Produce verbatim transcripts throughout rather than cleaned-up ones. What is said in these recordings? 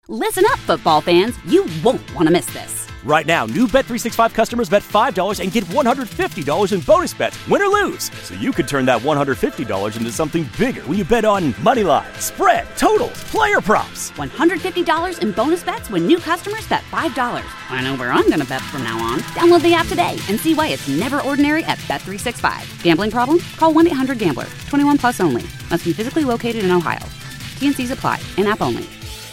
Listen up, football fans. You won't want to miss this. Right now, new Bet three sixty-five customers bet five dollars and get one hundred fifty dollars in bonus bets, win or lose. So you could turn that one hundred fifty dollars into something bigger when you bet on money line, spread, totals, player props. one hundred fifty dollars in bonus bets when new customers bet five dollars. I know where I'm going to bet from now on. Download the app today and see why it's never ordinary at Bet three sixty-five. Gambling problem? Call one eight hundred gambler. twenty-one plus only. Must be physically located in Ohio. T N Cs apply. In-app only.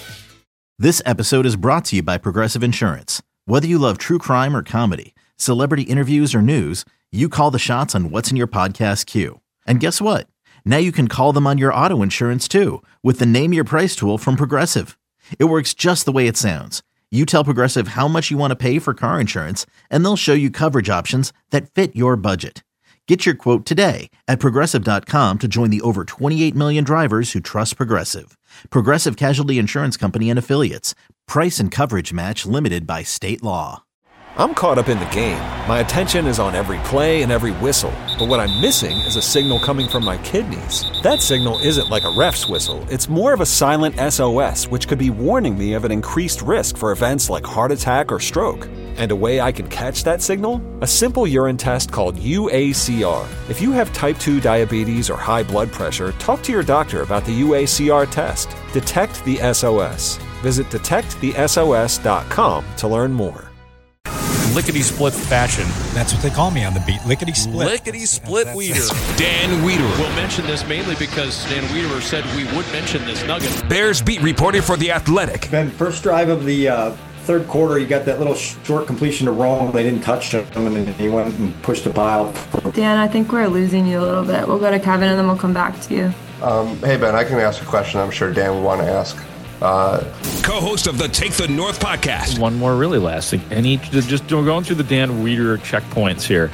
This episode is brought to you by Progressive Insurance. Whether you love true crime or comedy, celebrity interviews or news, you call the shots on what's in your podcast queue. And guess what? Now you can call them on your auto insurance too with the Name Your Price tool from Progressive. It works just the way it sounds. You tell Progressive how much you want to pay for car insurance, and they'll show you coverage options that fit your budget. Get your quote today at Progressive dot com to join the over twenty-eight million drivers who trust Progressive. Progressive Casualty Insurance Company and Affiliates. Price and coverage match limited by state law. I'm caught up in the game. My attention is on every play and every whistle. But what I'm missing is a signal coming from my kidneys. That signal isn't like a ref's whistle. It's more of a silent S O S, which could be warning me of an increased risk for events like heart attack or stroke. And a way I can catch that signal? A simple urine test called U A C R. If you have type two diabetes or high blood pressure, talk to your doctor about the U A C R test. Detect the S O S. Visit detect the S O S dot com to learn more. Lickety-split fashion. That's what they call me on the beat. Lickety-split. Lickety-split That's, Weeder. that's, Dan Wiederer. We'll mention this mainly because Dan Wiederer said we would mention this nugget. Bears beat reporter for The Athletic. Ben, first drive of the uh, third quarter, you got that little short completion to Rome. They didn't touch him, and then he went and pushed the pile. Dan, I think we're losing you a little bit. We'll go to Kevin, and then we'll come back to you. Um, hey, Ben, I can ask a question I'm sure Dan would want to ask. Uh, Co-host of the Take the North podcast. One more really lasting. Any just going through the Dan Wiederer checkpoints here.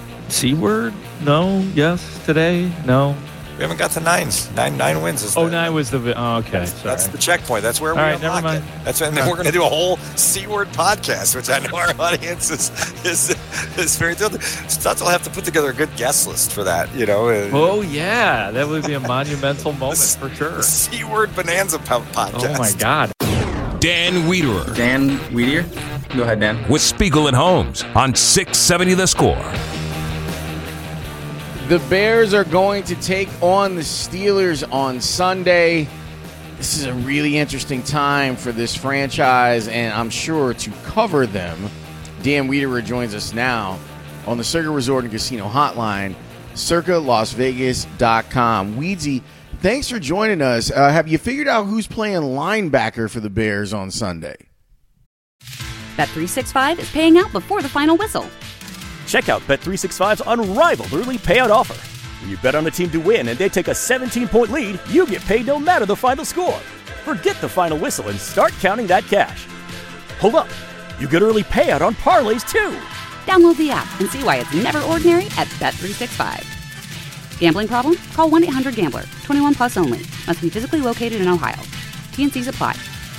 C word? No. Yes. Today? No. We haven't got to nines. Nine nine wins. Is oh, the, nine was the. Oh, okay. That's, that's the checkpoint. That's where All we right, unlock never mind. it. That's and then we're going to do a whole C word podcast, which I know our audience is is, is very thrilled. Stutz will have to put together a good guest list for that. You know. Oh yeah, that would be a monumental moment for sure. C word bonanza podcast. Oh my God. Dan Wiederer. Dan Wiederer. Go ahead, Dan. With Spiegel and Holmes on six seventy The Score. The Bears are going to take on the Steelers on Sunday. This is a really interesting time for this franchise, and I'm sure to cover them, Dan Wiederer joins us now on the Circa Resort and Casino Hotline, circa las vegas dot com. Weedsy, thanks for joining us. Uh, have you figured out who's playing linebacker for the Bears on Sunday? Bet three sixty-five is paying out before the final whistle. Check out Bet three sixty-five's unrivaled early payout offer. When you bet on a team to win and they take a seventeen-point lead, you get paid no matter the final score. Forget the final whistle and start counting that cash. Hold up. You get early payout on parlays, too. Download the app and see why it's never ordinary at Bet three sixty-five. Gambling problem? Call one eight hundred gambler. twenty-one plus only. Must be physically located in Ohio. T N Cs apply.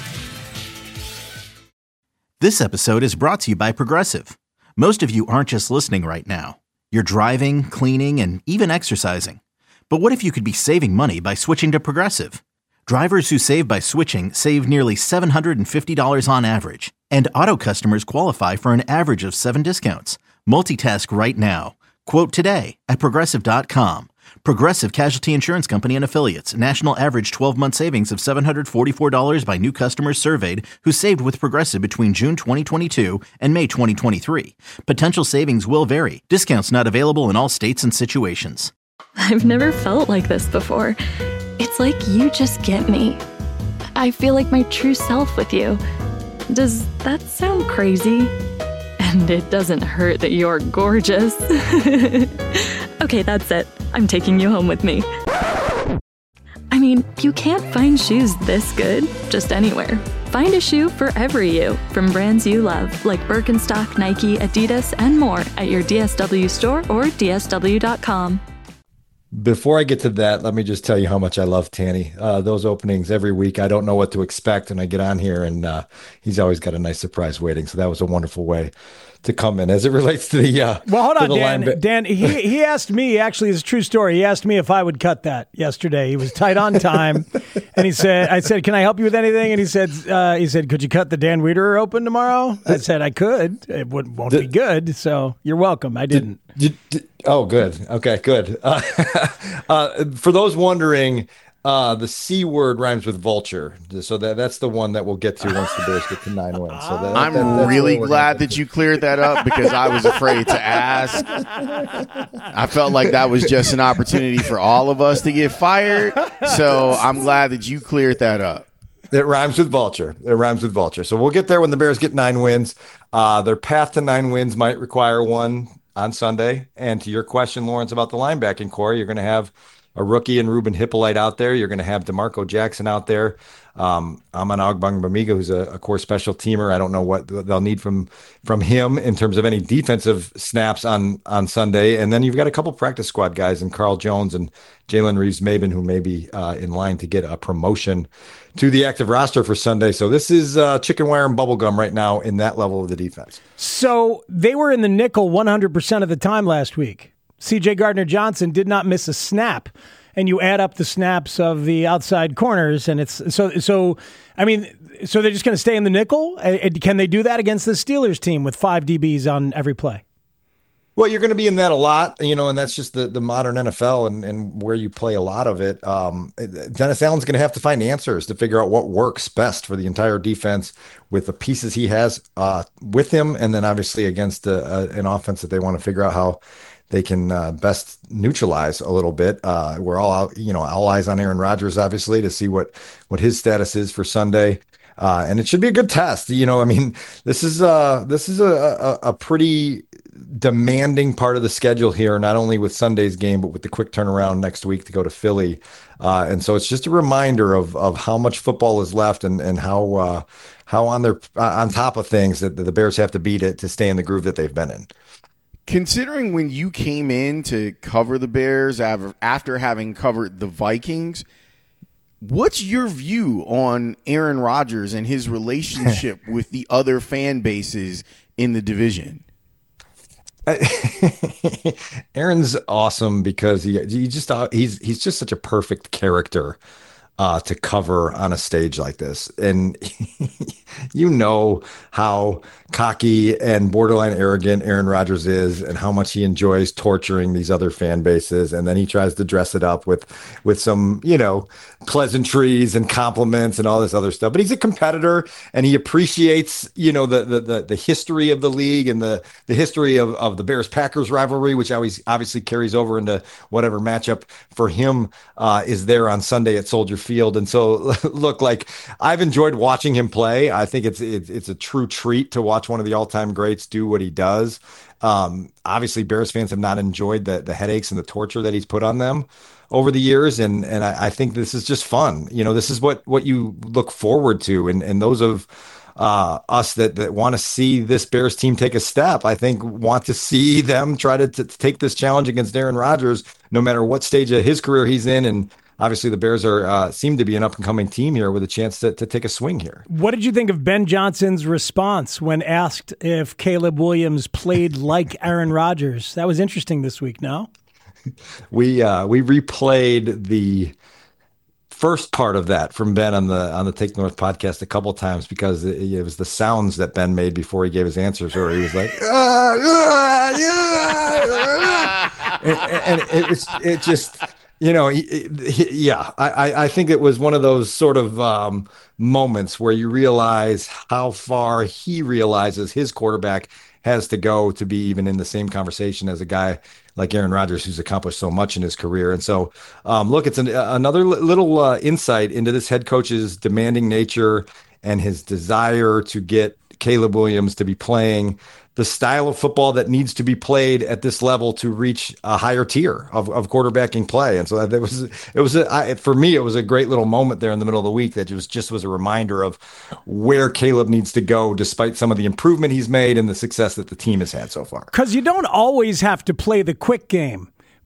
This episode is brought to you by Progressive. Most of you aren't just listening right now. You're driving, cleaning, and even exercising. But what if you could be saving money by switching to Progressive? Drivers who save by switching save nearly seven hundred fifty dollars on average. And auto customers qualify for an average of seven discounts. Multitask right now. Quote today at Progressive dot com. Progressive Casualty Insurance Company and Affiliates. National average twelve-month savings of seven hundred forty-four dollars by new customers surveyed who saved with Progressive between June twenty twenty-two and May twenty twenty-three. Potential savings will vary. Discounts not available in all states and situations. I've never felt like this before. It's like you just get me. I feel like my true self with you. Does that sound crazy? And it doesn't hurt that you're gorgeous. Okay, that's it. I'm taking you home with me. I mean, you can't find shoes this good just anywhere. Find a shoe for every you from brands you love, like Birkenstock, Nike, Adidas, and more at your D S W store or D S W dot com. before I get to that, let me just tell you how much I love Tanny. Uh, those openings every week, I don't know what to expect, and I get on here, and uh, he's always got a nice surprise waiting. So that was a wonderful way to come in. As it relates to the uh, well, hold on, Dan. Line... Dan, he he asked me. Actually, it's a true story. He asked me if I would cut that yesterday. He was tight on time, and he said, "I said, can I help you with anything?" And he said, uh, "He said, could you cut the Dan Wiederer Open tomorrow?" I said, "I could. It would, won't be good." So you're welcome. I didn't. Did, did, oh, good. Okay, good. Uh, uh, for those wondering. Uh, the C word rhymes with vulture, so that that's the one that we'll get to once the Bears get to nine wins. So that, I'm that, really glad that you cleared that up because I was afraid to ask. I felt like that was just an opportunity for all of us to get fired. So I'm glad that you cleared that up. It rhymes with vulture. It rhymes with vulture. So we'll get there when the Bears get nine wins. Uh, their path to nine wins might require one on Sunday. And to your question, Lawrence, about the linebacking core, you're going to have a rookie and Ruben Hippolyte out there. You're going to have DeMarco Jackson out there. Um, Aman Ogbongbemiga, who's a, a core special teamer. I don't know what they'll need from from him in terms of any defensive snaps on on Sunday. And then you've got a couple practice squad guys in Carl Jones and Jalen Reeves-Maben, who may be uh, in line to get a promotion to the active roster for Sunday. So this is uh, chicken wire and bubblegum right now in that level of the defense. So they were in the nickel one hundred percent of the time last week. C J Gardner-Johnson did not miss a snap, and you add up the snaps of the outside corners, and it's so. So, I mean, so they're just going to stay in the nickel. Can they do that against the Steelers team with five D Bs on every play? Well, you're going to be in that a lot, you know, and that's just the, the modern N F L and, and where you play a lot of it. Um, Dennis Allen's going to have to find answers to figure out what works best for the entire defense with the pieces he has uh, with him, and then obviously against a, a, an offense that they want to figure out how they can uh, best neutralize a little bit. Uh, we're all out, you know, all eyes on Aaron Rodgers, obviously, to see what, what his status is for Sunday. Uh, and it should be a good test. You know, I mean, this is uh this is a, a, a pretty demanding part of the schedule here, not only with Sunday's game, but with the quick turnaround next week to go to Philly. Uh, and so it's just a reminder of of how much football is left and, and how uh, how on their uh, on top of things that the Bears have to beat it to stay in the groove that they've been in. Considering when you came in to cover the Bears after having covered the Vikings, what's your view on Aaron Rodgers and his relationship with the other fan bases in the division? Aaron's awesome because he he just uh, he's he's just such a perfect character uh, to cover on a stage like this, and you know how cocky and borderline arrogant Aaron Rodgers is and how much he enjoys torturing these other fan bases. And then he tries to dress it up with, with some, you know, pleasantries and compliments and all this other stuff. But he's a competitor and he appreciates, you know, the, the, the, the history of the league and the, the history of, of the Bears Packers rivalry, which always obviously carries over into whatever matchup for him uh, is there on Sunday at Soldier Field. And so look, like I've enjoyed watching him play. I think it's, it's, it's a true treat to watch one of the all-time greats do what he does. Um, obviously, Bears fans have not enjoyed the the headaches and the torture that he's put on them over the years, and and I, I think this is just fun. You know, this is what what you look forward to, and and those of uh, us that that want to see this Bears team take a step, I think, want to see them try to, to take this challenge against Aaron Rodgers, no matter what stage of his career he's in, and obviously, the Bears are uh, seem to be an up-and-coming team here with a chance to, to take a swing here. What did you think of Ben Johnson's response when asked if Caleb Williams played like Aaron Rodgers? That was interesting this week, no? We uh, we replayed the first part of that from Ben on the on the Take North podcast a couple times because it, it was the sounds that Ben made before he gave his answers, where he was like, ah, ah, yeah, and, and it, it's it just. You know, he, he, yeah, I, I think it was one of those sort of um, moments where you realize how far he realizes his quarterback has to go to be even in the same conversation as a guy like Aaron Rodgers, who's accomplished so much in his career. And so, um, look, it's an, another little uh, insight into this head coach's demanding nature and his desire to get Caleb Williams to be playing the style of football that needs to be played at this level to reach a higher tier of, of quarterbacking play. And so that was, it was, a, I, for me, it was a great little moment there in the middle of the week that was just was a reminder of where Caleb needs to go, despite some of the improvement he's made and the success that the team has had so far. Because you don't always have to play the quick game.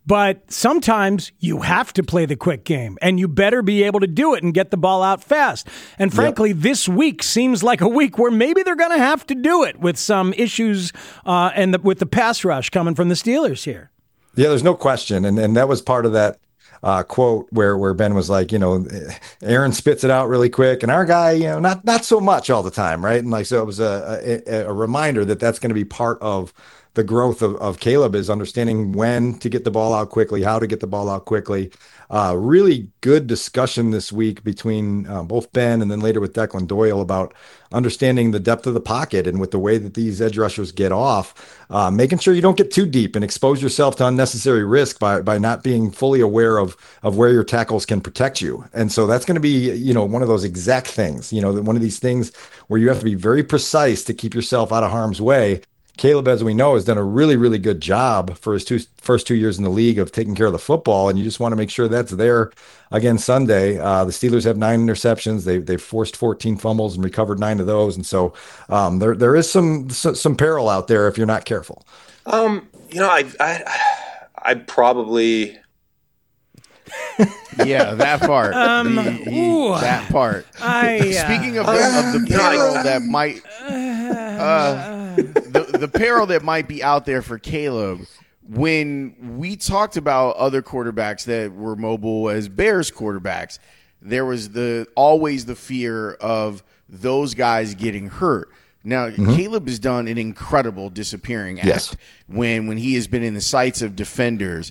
But sometimes you have to play the quick game, and you better be able to do it and get the ball out fast. And frankly, yep. this week seems like a week where maybe they're going to have to do it with some issues uh, and the, with the pass rush coming from the Steelers here. Yeah, there's no question. And and that was part of that uh, quote where, where Ben was like, you know, Aaron spits it out really quick, and our guy, you know, not not so much all the time, right? And like, so it was a, a, a reminder that that's going to be part of the growth of, of Caleb, is understanding when to get the ball out quickly, how to get the ball out quickly. Uh, really good discussion this week between uh, both Ben and then later with Declan Doyle about understanding the depth of the pocket and with the way that these edge rushers get off, uh, making sure you don't get too deep and expose yourself to unnecessary risk by by not being fully aware of of where your tackles can protect you. And so that's going to be, you know, one of those exact things, you know, one of these things where you have to be very precise to keep yourself out of harm's way. Caleb, as we know, has done a really, really good job for his two first two years in the league of taking care of the football, and you just want to make sure that's there again Sunday. Uh, the Steelers have nine interceptions. They they've forced fourteen fumbles and recovered nine of those, and so um, there there is some some peril out there if you're not careful. Um, you know, I I I probably. Yeah, that part. Um, the, the, that part. I, uh, Speaking of the, of the peril that might, uh, the the peril that might be out there for Caleb. When we talked about other quarterbacks that were mobile as Bears quarterbacks, there was the always the fear of those guys getting hurt. Now, mm-hmm. Caleb has done an incredible disappearing act yes. when when he has been in the sights of defenders.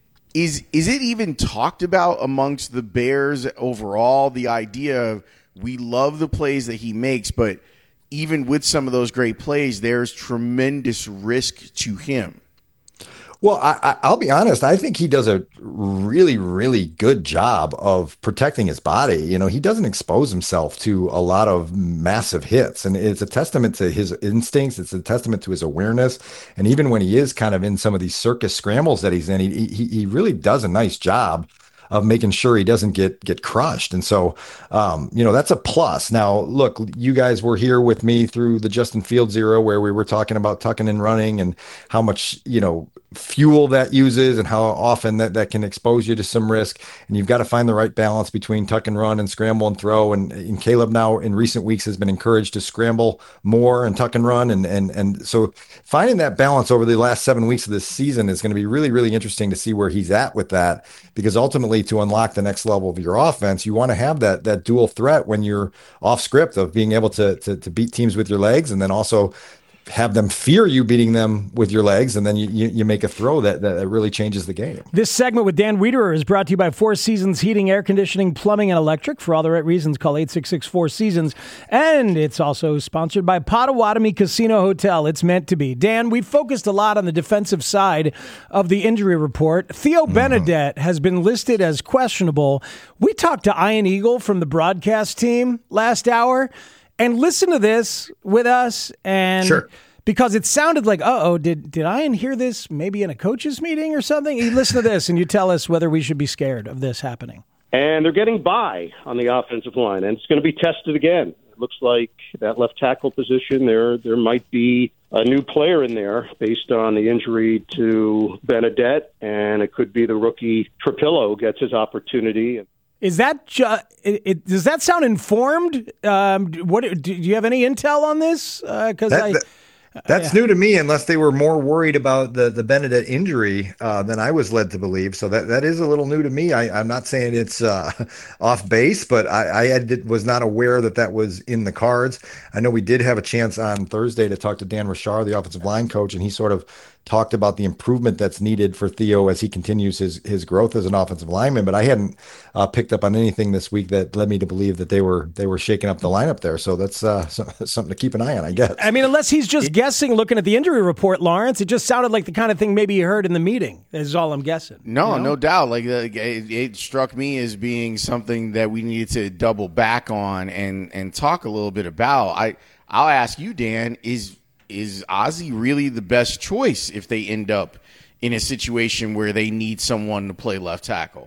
Is is it even talked about amongst the Bears overall, the idea of we love the plays that he makes, but even with some of those great plays, there's tremendous risk to him? Well, I, I, I'll be honest. I think he does a really, really good job of protecting his body. You know, he doesn't expose himself to a lot of massive hits, and it's a testament to his instincts. It's a testament to his awareness. And even when he is kind of in some of these circus scrambles that he's in, he he, he really does a nice job of making sure he doesn't get get crushed. And so, um, you know, that's a plus. Now, look, you guys were here with me through the Justin Fields era where we were talking about tucking and running and how much, you know, fuel that uses and how often that, that can expose you to some risk. And you've got to find the right balance between tuck and run and scramble and throw. And, and Caleb now in recent weeks has been encouraged to scramble more and tuck and run. And, and, and so finding that balance over the last seven weeks of this season is going to be really, really interesting to see where he's at with that, because ultimately to unlock the next level of your offense, you want to have that, that dual threat when you're off script of being able to, to, to beat teams with your legs and then also have them fear you beating them with your legs, and then you, you, you make a throw that, that really changes the game. This segment with Dan Wiederer is brought to you by Four Seasons Heating, Air Conditioning, Plumbing, and Electric. For all the right reasons, call eight six six, four seasons. And it's also sponsored by Potawatomi Casino Hotel. It's meant to be. Dan, we focused a lot on the defensive side of the injury report. Theo mm-hmm. Benedette has been listed as questionable. We talked to Ian Eagle from the broadcast team last hour. And listen to this with us, and sure. because it sounded like, uh-oh, did did Ian hear this maybe in a coach's meeting or something? You listen to this, and you tell us whether we should be scared of this happening. And they're getting by on the offensive line, and it's going to be tested again. It looks like that left tackle position, there there might be a new player in there based on the injury to Benedette, and it could be the rookie Trapillo gets his opportunity. Is that ju- it, it, does that sound informed? Um, what do you have any intel on this? Because uh, I. That, That's yeah. new to me, unless they were more worried about the, the Benedette injury uh, than I was led to believe. So that, that is a little new to me. I, I'm not saying it's uh, off base, but I, I had, was not aware that that was in the cards. I know we did have a chance on Thursday to talk to Dan Richard, the offensive line coach, and he sort of talked about the improvement that's needed for Theo as he continues his his growth as an offensive lineman. But I hadn't uh, picked up on anything this week that led me to believe that they were they were shaking up the lineup there. So that's uh, so, something to keep an eye on, I guess. I mean, unless he's just it, guessing, looking at the injury report, Lawrence, it just sounded like the kind of thing maybe you heard in the meeting. Is all I'm guessing. No, you know? no doubt. Like it, it struck me as being something that we needed to double back on and and talk a little bit about. I I'll ask you, Dan, is. Is Ozzie really the best choice if they end up in a situation where they need someone to play left tackle?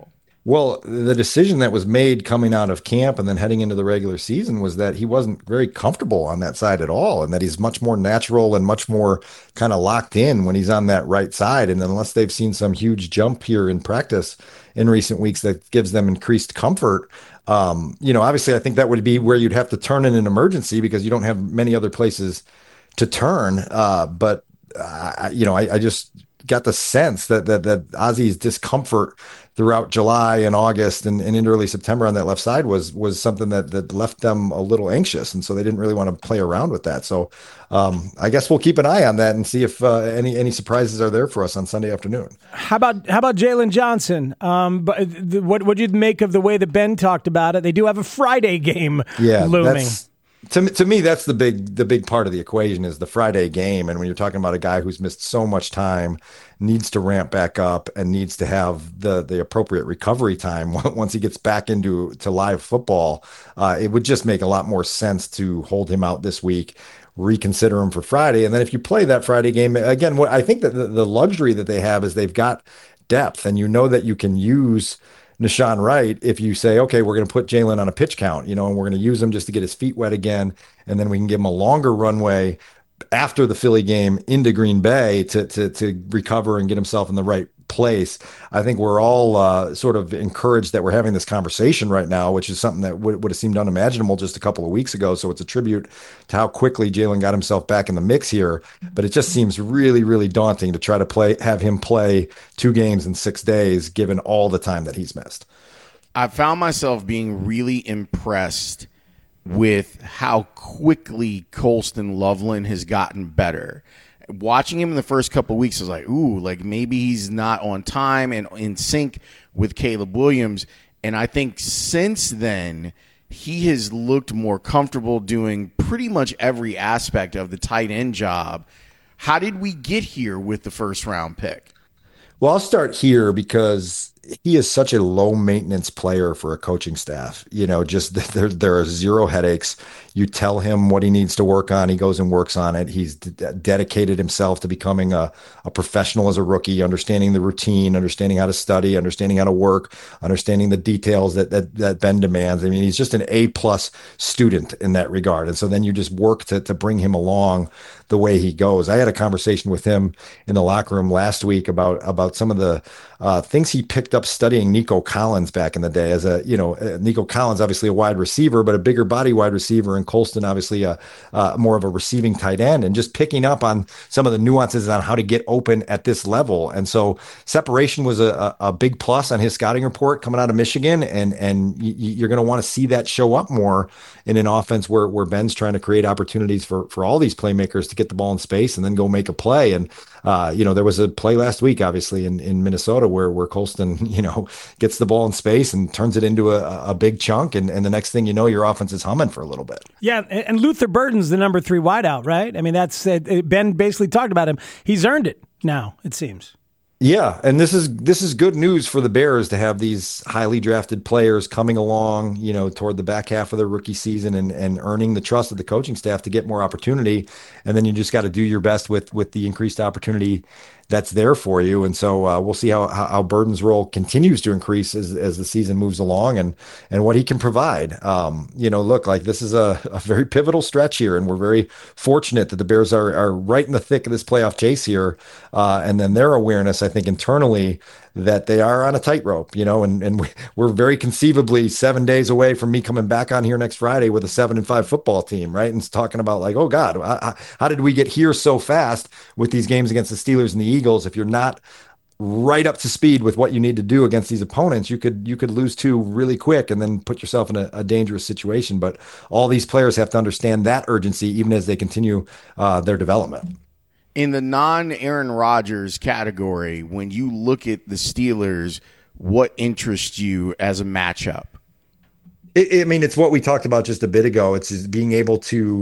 Well, the decision that was made coming out of camp and then heading into the regular season was that he wasn't very comfortable on that side at all, and that he's much more natural and much more kind of locked in when he's on that right side. And unless they've seen some huge jump here in practice in recent weeks that gives them increased comfort, um, you know, obviously I think that would be where you'd have to turn in an emergency because you don't have many other places to turn. Uh, but, uh, you know, I, I just got the sense that that that Ozzy's discomfort throughout July and August and, and into early September on that left side was was something that that left them a little anxious, and so they didn't really want to play around with that. So um, I guess we'll keep an eye on that and see if uh, any any surprises are there for us on Sunday afternoon. How about how about Jalen Johnson? Um, but the, what what did you make of the way that Ben talked about it? They do have a Friday game yeah, looming. That's, To, to me, that's the big the big part of the equation is the Friday game. And when you're talking about a guy who's missed so much time, needs to ramp back up and needs to have the the appropriate recovery time once he gets back into to live football, uh, it would just make a lot more sense to hold him out this week, reconsider him for Friday. And then if you play that Friday game, again, what I think that the, the luxury that they have is they've got depth, and you know that you can use Nahshon Wright if you say, okay, we're going to put Jalen on a pitch count, you know, and we're going to use him just to get his feet wet again, and then we can give him a longer runway after the Philly game into Green Bay to to to recover and get himself in the right place. I think we're all uh, sort of encouraged that we're having this conversation right now, which is something that would, would have seemed unimaginable just a couple of weeks ago. So it's a tribute to how quickly Jalen got himself back in the mix here. But it just seems really, really daunting to try to play, have him play two games in six days, given all the time that he's missed. I found myself being really impressed with how quickly Colston Loveland has gotten better. Watching him in the first couple of weeks, I was like, ooh, like maybe he's not on time and in sync with Caleb Williams. And I think since then, he has looked more comfortable doing pretty much every aspect of the tight end job. How did we get here with the first round pick? Well, I'll start here because he is such a low maintenance player for a coaching staff. You know, just there, there are zero headaches. You tell him what he needs to work on, he goes and works on it. He's d- dedicated himself to becoming a, a professional as a rookie, understanding the routine, understanding how to study, understanding how to work, understanding the details that that, that Ben demands. I mean, he's just an A plus student in that regard. And so then you just work to to bring him along the way he goes. I had a conversation with him in the locker room last week about about some of the uh, things he picked up studying Nico Collins back in the day. As a, you know, uh, Nico Collins, obviously a wide receiver, but a bigger body wide receiver, and Colston, obviously a uh, more of a receiving tight end, and just picking up on some of the nuances on how to get open at this level. And so separation was a, a big plus on his scouting report coming out of Michigan, and and y- you're going to want to see that show up more in an offense where where Ben's trying to create opportunities for for all these playmakers to get the ball in space and then go make a play. And uh, you know, there was a play last week, obviously in, in Minnesota, where where Colston, you know, gets the ball in space and turns it into a, a big chunk, and, and the next thing you know, your offense is humming for a little bit. Yeah, and Luther Burden's the number three wideout, right? I mean, that's uh, Ben basically talked about him. He's earned it now, it seems. Yeah, and this is this is good news for the Bears to have these highly drafted players coming along, you know, toward the back half of their rookie season and, and earning the trust of the coaching staff to get more opportunity. And then you just got to do your best with with the increased opportunity that's there for you. And so uh, we'll see how, how how Burden's role continues to increase as as the season moves along, and and what he can provide. Um, you know, look, like this is a, a very pivotal stretch here, and we're very fortunate that the Bears are are right in the thick of this playoff chase here. Uh, and then their awareness, I think, internally, that they are on a tightrope, you know, and, and we, we're very conceivably seven days away from me coming back on here next Friday with a seven and five football team, right? And talking about like, oh God, how, how did we get here so fast with these games against the Steelers and the Eagles? If you're not right up to speed with what you need to do against these opponents, you could you could lose two really quick and then put yourself in a, a dangerous situation. But all these players have to understand that urgency, even as they continue uh, their development. In the non-Aaron Rodgers category, when you look at the Steelers, what interests you as a matchup? It, I mean, it's what we talked about just a bit ago. It's being able to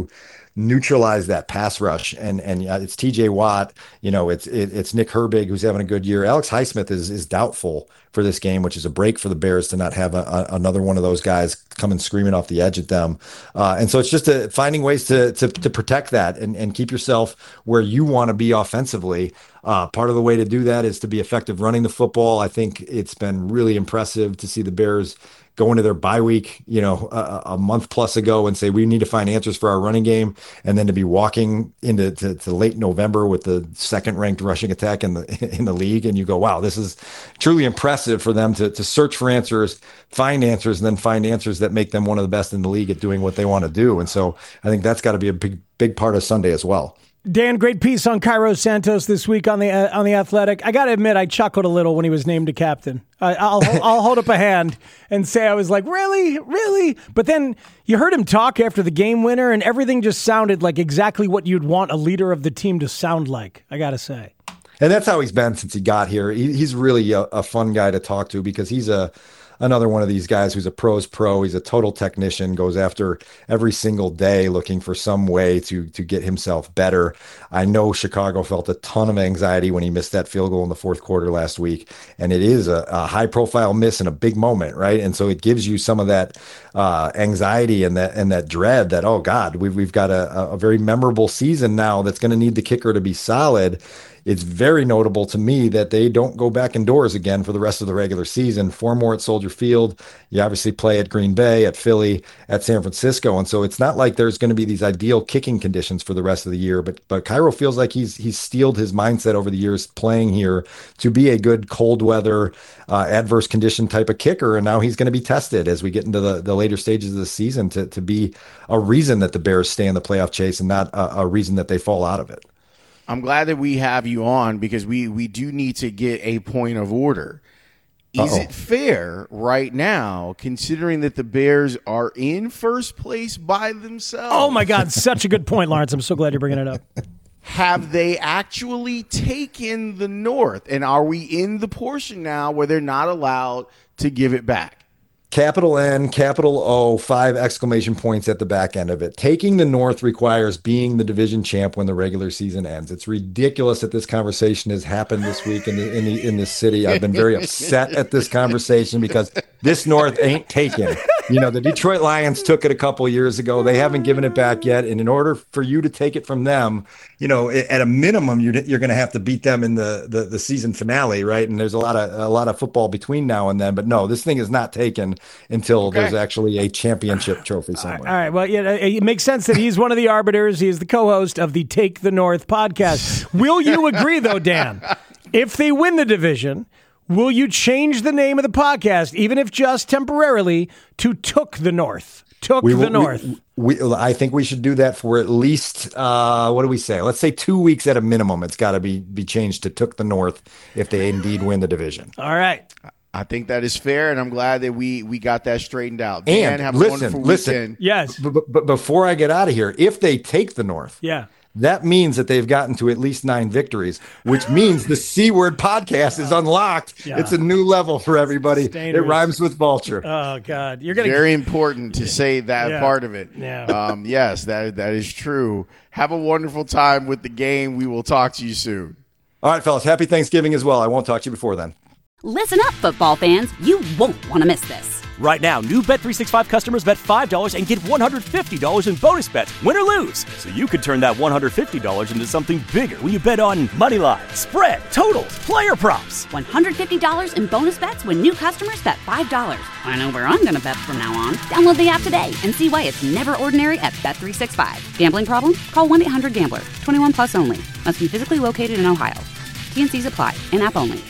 neutralize that pass rush. And and it's T J Watt, you know, it's it, it's Nick Herbig who's having a good year. Alex Highsmith is is doubtful for this game, which is a break for the Bears to not have a, a, another one of those guys coming screaming off the edge at them. Uh, and so it's just a, finding ways to, to to protect that and, and keep yourself where you want to be offensively. Uh, part of the way to do that is to be effective running the football. I think it's been really impressive to see the Bears go into their bye week, you know, a, a month plus ago and say, we need to find answers for our running game. And then to be walking into to, to late November with the second ranked rushing attack in the, in the league. And you go, wow, this is truly impressive for them to, to search for answers, find answers, and then find answers that make them one of the best in the league at doing what they want to do. And so I think that's got to be a big, big part of Sunday as well. Dan, great piece on Cairo Santos this week on the uh, on the Athletic. I got to admit, I chuckled a little when he was named a captain. Uh, I'll I'll hold up a hand and say I was like, really, really. But then you heard him talk after the game winner, and everything just sounded like exactly what you'd want a leader of the team to sound like. I got to say, and that's how he's been since he got here. He, he's really a, a fun guy to talk to because he's a. Another one of these guys who's a pro's pro. He's a total technician, goes after every single day looking for some way to to get himself better. I know Chicago felt a ton of anxiety when he missed that field goal in the fourth quarter last week. And it is a, a high profile miss in a big moment, right? And so it gives you some of that uh, anxiety and that and that dread that, oh God, we've, we've got a, a very memorable season now that's going to need the kicker to be solid. It's very notable to me that they don't go back indoors again for the rest of the regular season. Four more at Soldier Field. You obviously play at Green Bay, at Philly, at San Francisco. And so it's not like there's going to be these ideal kicking conditions for the rest of the year. But but Cairo feels like he's he's steeled his mindset over the years playing here to be a good cold weather, uh, adverse condition type of kicker. And now he's going to be tested as we get into the, the later stages of the season to, to be a reason that the Bears stay in the playoff chase and not a, a reason that they fall out of it. I'm glad that we have you on because we, we do need to get a point of order. Is Uh-oh. it fair right now, considering that the Bears are in first place by themselves? Oh, my God. Such a good point, Lawrence. I'm so glad you're bringing it up. Have they actually taken the North? And are we in the portion now where they're not allowed to give it back? Capital N, capital O, five exclamation points at the back end of it. Taking the North requires being the division champ when the regular season ends. It's ridiculous that this conversation has happened this week in the in the in this city. I've been very upset at this conversation because this North ain't taken. You know, the Detroit Lions took it a couple years ago. They haven't given it back yet. And in order for you to take it from them, you know, at a minimum, you're, you're going to have to beat them in the, the the season finale, right? And there's a lot of a lot of football between now and then. But no, this thing is not taken until okay. there's actually a championship trophy somewhere. All right. Well, yeah, it makes sense that he's one of the arbiters. He is the co-host of the Take the North podcast. Will you agree, though, Dan, if they win the division, will you change the name of the podcast, even if just temporarily, to Took the North? Took we, the North. We, we, I think we should do that for at least, uh, what do we say? Let's say two weeks at a minimum. It's got to be, be changed to Took the North if they indeed win the division. All right. I think that is fair, and I'm glad that we we got that straightened out. Dan, and have a listen, wonderful listen. weekend. Yes. But, but before I get out of here, if they take the North, yeah, that means that they've gotten to at least nine victories, which means the C Word podcast is unlocked. Yeah. It's a new level for everybody. It rhymes with vulture. Oh God, you're gonna very important to say that yeah. part of it. Yeah. Um, yes, that that is true. Have a wonderful time with the game. We will talk to you soon. All right, fellas. Happy Thanksgiving as well. I won't talk to you before then. Listen up, football fans. You won't want to miss this. Right now, new Bet three sixty-five customers bet five dollars and get one hundred fifty dollars in bonus bets, win or lose. So you could turn that one hundred fifty dollars into something bigger when you bet on money line, spread, totals, player props. one hundred fifty dollars in bonus bets when new customers bet five dollars. I know where I'm going to bet from now on. Download the app today and see why it's never ordinary at Bet three sixty-five. Gambling problem? Call one eight hundred gambler. twenty-one plus only. Must be physically located in Ohio. T and C's apply. In-app only.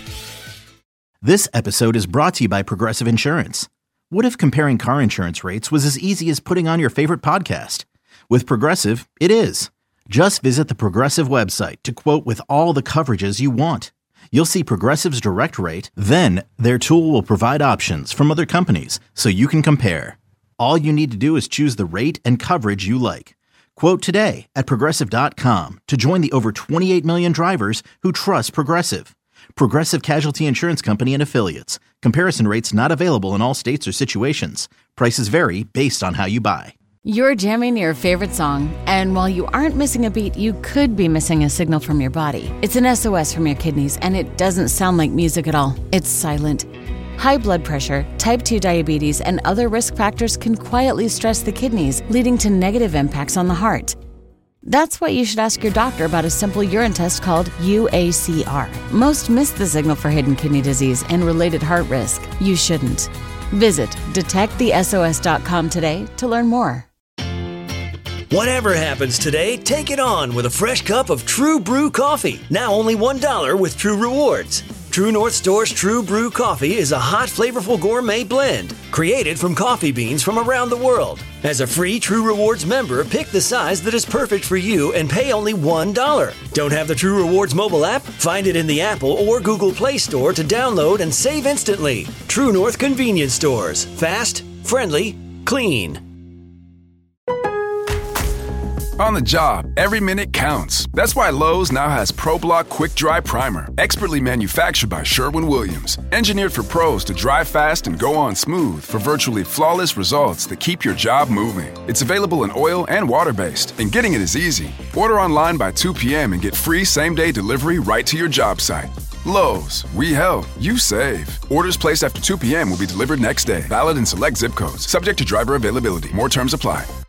This episode is brought to you by Progressive Insurance. What if comparing car insurance rates was as easy as putting on your favorite podcast? With Progressive, it is. Just visit the Progressive website to quote with all the coverages you want. You'll see Progressive's direct rate, then their tool will provide options from other companies so you can compare. All you need to do is choose the rate and coverage you like. Quote today at Progressive dot com to join the over twenty-eight million drivers who trust Progressive. Progressive Casualty Insurance Company and Affiliates. Comparison rates not available in all states or situations. Prices vary based on how you buy. You're jamming your favorite song, and while you aren't missing a beat, you could be missing a signal from your body. It's an S O S from your kidneys, and it doesn't sound like music at all. It's silent. High blood pressure, type two diabetes, and other risk factors can quietly stress the kidneys, leading to negative impacts on the heart. That's why you should ask your doctor about a simple urine test called U A C R. Most miss the signal for hidden kidney disease and related heart risk. You shouldn't. Visit detect the S O S dot com today to learn more. Whatever happens today, take it on with a fresh cup of True Brew coffee. Now only one dollar with True Rewards. True North Store's True Brew coffee is a hot, flavorful gourmet blend created from coffee beans from around the world. As a free True Rewards member, pick the size that is perfect for you and pay only one dollar. Don't have the True Rewards mobile app? Find it in the Apple or Google Play Store to download and save instantly. True North Convenience Stores. Fast, friendly, clean. On the job, every minute counts. That's why Lowe's now has ProBlock Quick Dry Primer, expertly manufactured by Sherwin-Williams. Engineered for pros to dry fast and go on smooth for virtually flawless results that keep your job moving. It's available in oil and water-based, and getting it is easy. Order online by two p.m. and get free same-day delivery right to your job site. Lowe's, we help, you save. Orders placed after two p.m. will be delivered next day. Valid in select zip codes. Subject to driver availability. More terms apply.